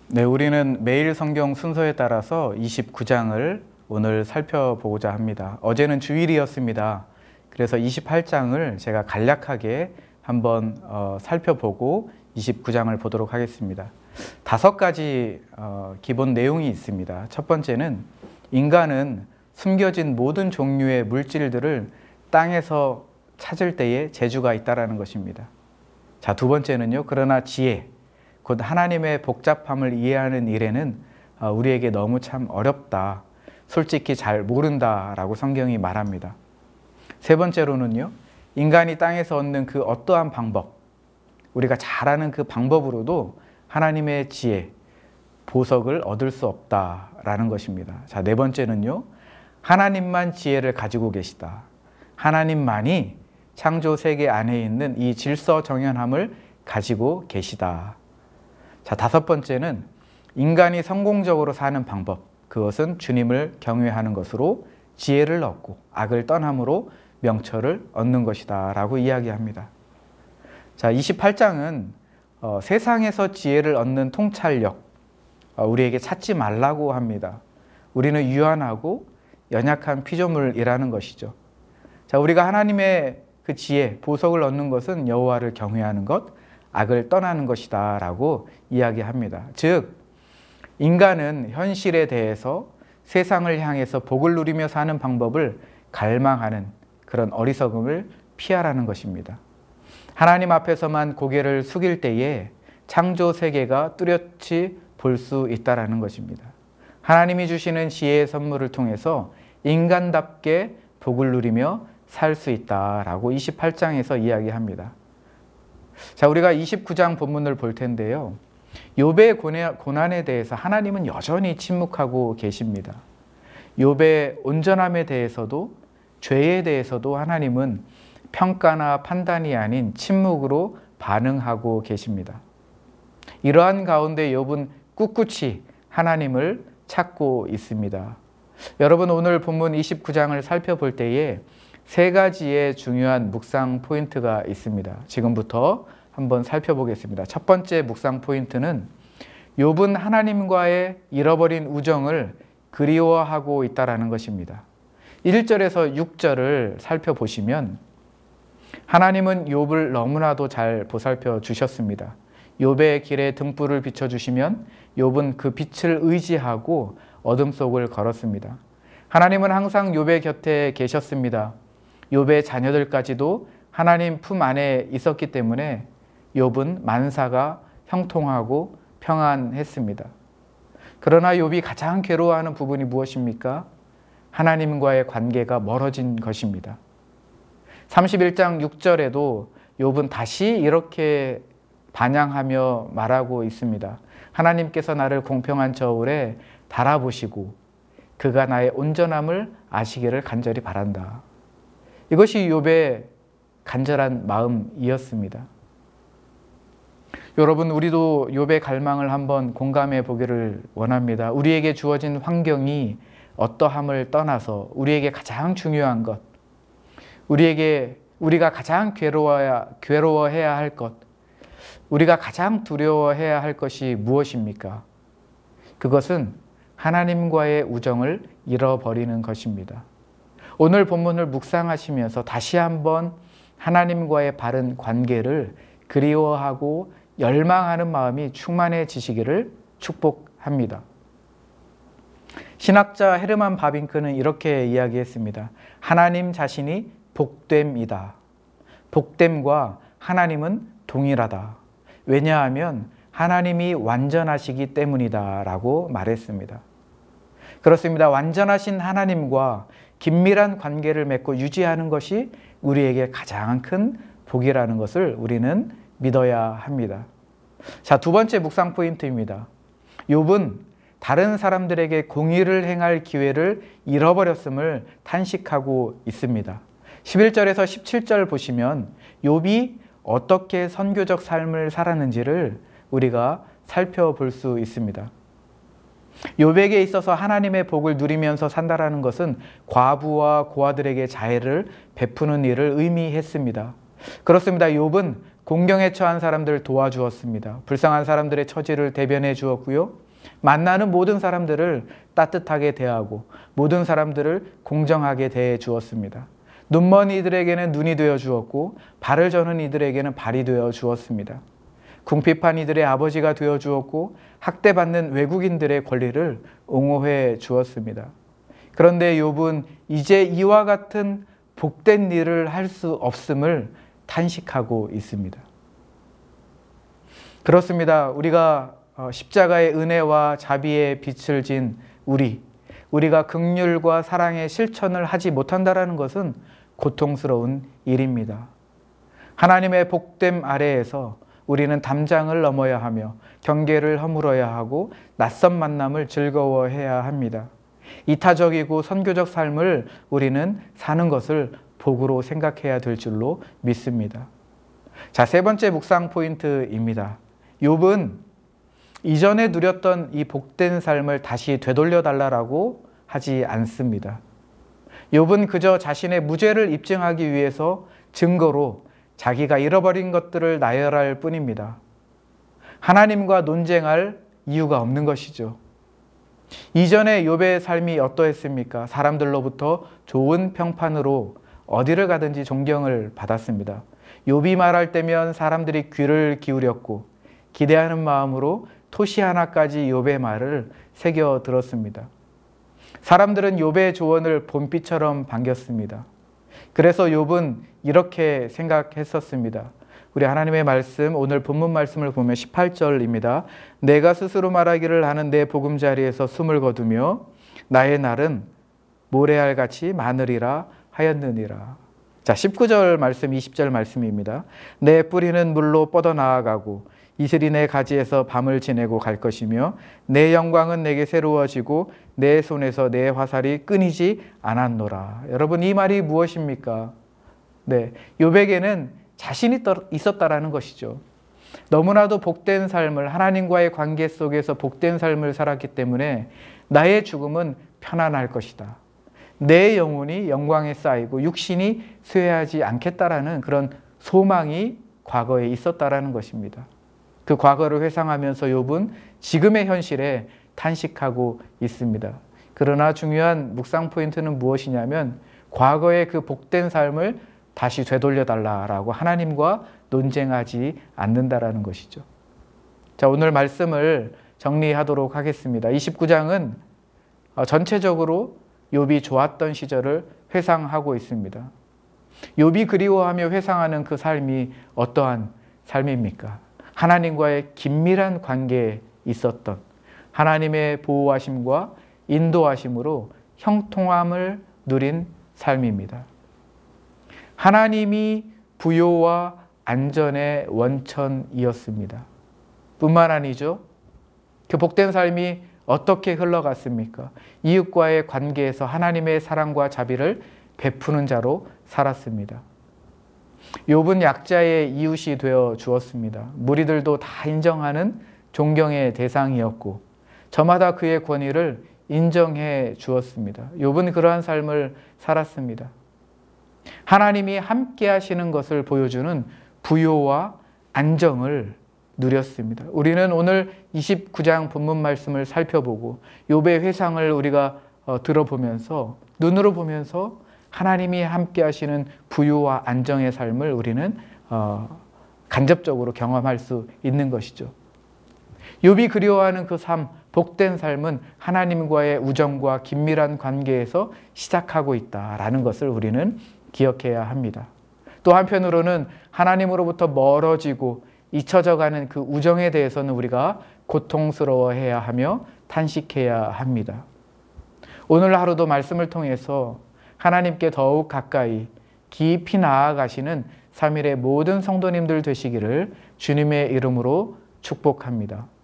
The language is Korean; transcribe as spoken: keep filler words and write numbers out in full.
네, 우리는 매일 성경 순서에 따라서 이십구 장을 오늘 살펴보고자 합니다. 어제는 주일이었습니다. 그래서 이십팔 장을 제가 간략하게 한번 어, 살펴보고 이십구 장을 보도록 하겠습니다. 다섯 가지 어, 기본 내용이 있습니다. 첫 번째는 인간은 숨겨진 모든 종류의 물질들을 땅에서 찾을 때에 재주가 있다는 것입니다. 자, 두 번째는요. 그러나 지혜, 곧 하나님의 복잡함을 이해하는 일에는 우리에게 너무 참 어렵다. 솔직히 잘 모른다라고 성경이 말합니다. 세 번째로는요. 인간이 땅에서 얻는 그 어떠한 방법, 우리가 잘 아는 그 방법으로도 하나님의 지혜, 보석을 얻을 수 없다라는 것입니다. 자, 네 번째는요. 하나님만 지혜를 가지고 계시다. 하나님만이 창조 세계 안에 있는 이 질서정연함을 가지고 계시다. 자, 다섯 번째는 인간이 성공적으로 사는 방법, 그것은 주님을 경외하는 것으로 지혜를 얻고 악을 떠남으로 명철을 얻는 것이다 라고 이야기합니다. 자, 이십팔 장은 어, 세상에서 지혜를 얻는 통찰력, 어, 우리에게 찾지 말라고 합니다. 우리는 유한하고 연약한 피조물이라는 것이죠. 자, 우리가 하나님의 그 지혜, 보석을 얻는 것은 여호와를 경외하는 것, 악을 떠나는 것이다 라고 이야기합니다. 즉, 인간은 현실에 대해서 세상을 향해서 복을 누리며 사는 방법을 갈망하는 그런 어리석음을 피하라는 것입니다. 하나님 앞에서만 고개를 숙일 때에 창조 세계가 뚜렷이 볼 수 있다는 것입니다. 하나님이 주시는 지혜의 선물을 통해서 인간답게 복을 누리며 살 수 있다라고 이십팔 장에서 이야기합니다. 자, 우리가 이십구 장 본문을 볼 텐데요. 욥의 고난에 대해서 하나님은 여전히 침묵하고 계십니다. 욥의 온전함에 대해서도 죄에 대해서도 하나님은 평가나 판단이 아닌 침묵으로 반응하고 계십니다. 이러한 가운데 욥은 꿋꿋이 하나님을 찾고 있습니다. 여러분, 오늘 본문 이십구 장을 살펴볼 때에 세 가지의 중요한 묵상 포인트가 있습니다. 지금부터 한번 살펴보겠습니다. 첫 번째 묵상 포인트는 욥은 하나님과의 잃어버린 우정을 그리워하고 있다는 것입니다. 일 절에서 육 절을 살펴보시면 하나님은 욥을 너무나도 잘 보살펴 주셨습니다. 욥의 길에 등불을 비춰주시면 욥은 그 빛을 의지하고 어둠 속을 걸었습니다. 하나님은 항상 욥의 곁에 계셨습니다. 욥의 자녀들까지도 하나님 품 안에 있었기 때문에 욥은 만사가 형통하고 평안했습니다. 그러나 욥이 가장 괴로워하는 부분이 무엇입니까? 하나님과의 관계가 멀어진 것입니다. 삼십일 장 육 절에도 욥은 다시 이렇게 반향하며 말하고 있습니다. 하나님께서 나를 공평한 저울에 달아보시고 그가 나의 온전함을 아시기를 간절히 바란다. 이것이 욥의 간절한 마음이었습니다. 여러분, 우리도 욥의 갈망을 한번 공감해 보기를 원합니다. 우리에게 주어진 환경이 어떠함을 떠나서 우리에게 가장 중요한 것, 우리에게 우리가 가장 괴로워야, 괴로워해야 할 것, 우리가 가장 두려워해야 할 것이 무엇입니까? 그것은 하나님과의 우정을 잃어버리는 것입니다. 오늘 본문을 묵상하시면서 다시 한번 하나님과의 바른 관계를 그리워하고 열망하는 마음이 충만해지시기를 축복합니다. 신학자 헤르만 바빙크는 이렇게 이야기했습니다. 하나님 자신이 복됨이다. 복됨과 하나님은 동일하다. 왜냐하면 하나님이 완전하시기 때문이다 라고 말했습니다. 그렇습니다. 완전하신 하나님과 긴밀한 관계를 맺고 유지하는 것이 우리에게 가장 큰 복이라는 것을 우리는 믿어야 합니다. 자, 두 번째 묵상 포인트입니다. 욥은 다른 사람들에게 공의를 행할 기회를 잃어버렸음을 탄식하고 있습니다. 십일 절에서 십칠 절 보시면 욥이 어떻게 선교적 삶을 살았는지를 우리가 살펴볼 수 있습니다. 욥에게 있어서 하나님의 복을 누리면서 산다라는 것은 과부와 고아들에게 자애를 베푸는 일을 의미했습니다. 그렇습니다. 욥은 공경에 처한 사람들을 도와주었습니다. 불쌍한 사람들의 처지를 대변해 주었고요. 만나는 모든 사람들을 따뜻하게 대하고 모든 사람들을 공정하게 대해 주었습니다. 눈먼 이들에게는 눈이 되어 주었고 발을 저는 이들에게는 발이 되어 주었습니다. 궁핍한 이들의 아버지가 되어 주었고 학대받는 외국인들의 권리를 옹호해 주었습니다. 그런데 욥은 이제 이와 같은 복된 일을 할 수 없음을 탄식하고 있습니다. 그렇습니다. 우리가 십자가의 은혜와 자비의 빛을 진 우리, 우리가 긍휼과 사랑의 실천을 하지 못한다는 것은 고통스러운 일입니다. 하나님의 복됨 아래에서 우리는 담장을 넘어야 하며 경계를 허물어야 하고 낯선 만남을 즐거워해야 합니다. 이타적이고 선교적 삶을 우리는 사는 것을 복으로 생각해야 될 줄로 믿습니다. 자, 세 번째 묵상 포인트입니다. 욥은 이전에 누렸던 이 복된 삶을 다시 되돌려 달라고 하지 않습니다. 욥은 그저 자신의 무죄를 입증하기 위해서 증거로 자기가 잃어버린 것들을 나열할 뿐입니다. 하나님과 논쟁할 이유가 없는 것이죠. 이전에 욥의 삶이 어떠했습니까? 사람들로부터 좋은 평판으로 어디를 가든지 존경을 받았습니다. 욥이 말할 때면 사람들이 귀를 기울였고 기대하는 마음으로 토시 하나까지 욥의 말을 새겨 들었습니다. 사람들은 욥의 조언을 봄비처럼 반겼습니다. 그래서 욥은 이렇게 생각했었습니다. 우리 하나님의 말씀, 오늘 본문 말씀을 보면 십팔 절입니다. 내가 스스로 말하기를 하는 내 보금자리에서 숨을 거두며 나의 날은 모래알같이 많으리라 하였느니라. 자, 십구 절 말씀, 이십 절 말씀입니다. 내 뿌리는 물로 뻗어나아가고 이슬이 내 가지에서 밤을 지내고 갈 것이며 내 영광은 내게 새로워지고 내 손에서 내 화살이 끊이지 않았노라. 여러분, 이 말이 무엇입니까? 네, 욥에게는 자신이 있었다라는 것이죠. 너무나도 복된 삶을, 하나님과의 관계 속에서 복된 삶을 살았기 때문에 나의 죽음은 편안할 것이다. 내 영혼이 영광에 쌓이고 육신이 쇠하지 않겠다라는 그런 소망이 과거에 있었다라는 것입니다. 그 과거를 회상하면서 욥은 지금의 현실에 탄식하고 있습니다. 그러나 중요한 묵상 포인트는 무엇이냐면 과거의 그 복된 삶을 다시 되돌려달라라고 하나님과 논쟁하지 않는다라는 것이죠. 자, 오늘 말씀을 정리하도록 하겠습니다. 이십구 장은 전체적으로 욥이 좋았던 시절을 회상하고 있습니다. 욥이 그리워하며 회상하는 그 삶이 어떠한 삶입니까? 하나님과의 긴밀한 관계에 있었던 하나님의 보호하심과 인도하심으로 형통함을 누린 삶입니다. 하나님이 부요와 안전의 원천이었습니다. 뿐만 아니죠. 그 복된 삶이 어떻게 흘러갔습니까? 이웃과의 관계에서 하나님의 사랑과 자비를 베푸는 자로 살았습니다. 욥은 약자의 이웃이 되어 주었습니다. 무리들도 다 인정하는 존경의 대상이었고 저마다 그의 권위를 인정해 주었습니다. 욥은 그러한 삶을 살았습니다. 하나님이 함께 하시는 것을 보여주는 부요와 안정을 누렸습니다. 우리는 오늘 이십구 장 본문 말씀을 살펴보고 욥의 회상을 우리가 들어보면서 눈으로 보면서 하나님이 함께 하시는 부요와 안정의 삶을 우리는 간접적으로 경험할 수 있는 것이죠. 욥이 그리워하는 그 삶, 복된 삶은 하나님과의 우정과 긴밀한 관계에서 시작하고 있다라는 것을 우리는 기억해야 합니다. 또 한편으로는 하나님으로부터 멀어지고 잊혀져가는 그 우정에 대해서는 우리가 고통스러워해야 하며 탄식해야 합니다. 오늘 하루도 말씀을 통해서 하나님께 더욱 가까이 깊이 나아가시는 삼일의 모든 성도님들 되시기를 주님의 이름으로 축복합니다.